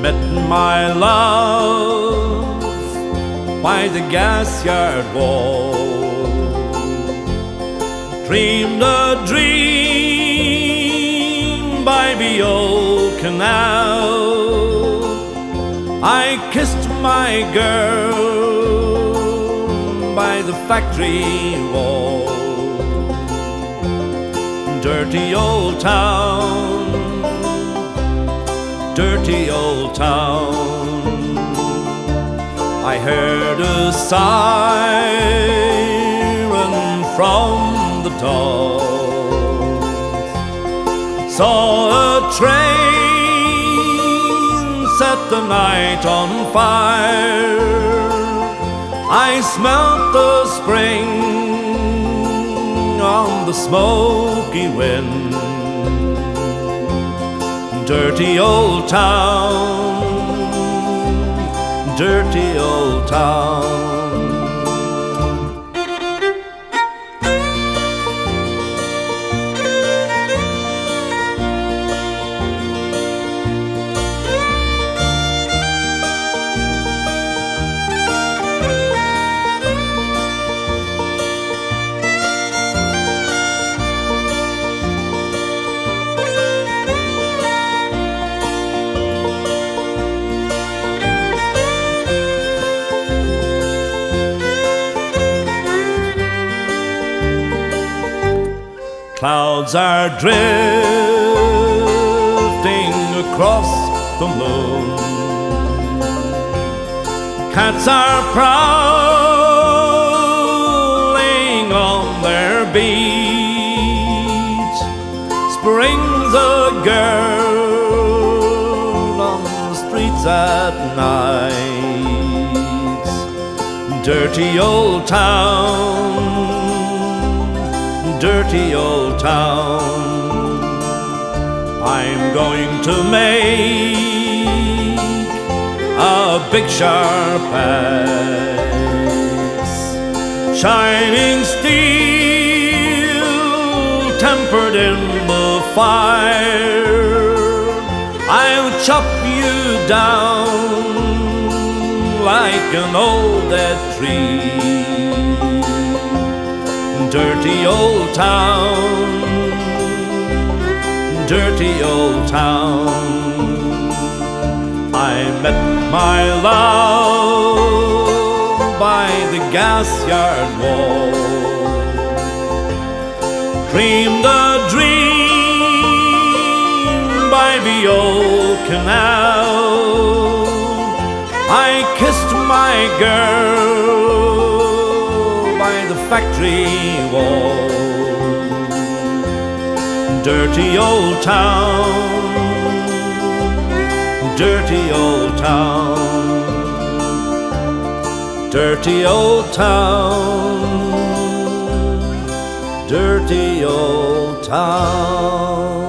met my love by the gas yard wall. Dreamed a dream by the old canal. I kissed my girl by the factory wall. Dirty old town, dirty old town. I heard a siren from the top. Saw a train set the night on fire. I smelt the spring on the smoky wind. Dirty old town, dirty old town. Clouds are drifting across the moon. Cats are prowling on their beat. Spring's a girl on the streets at night. Dirty old town, dirty old town. I'm going to make a big sharp axe, shining steel tempered in the fire. I'll chop you down like an old dead tree. Dirty old town, dirty old town. I met my love by the gas yard wall. Dreamed a dream by the old canal. I kissed my girl by the factory wall. Dirty old town, dirty old town, dirty old town, dirty old town.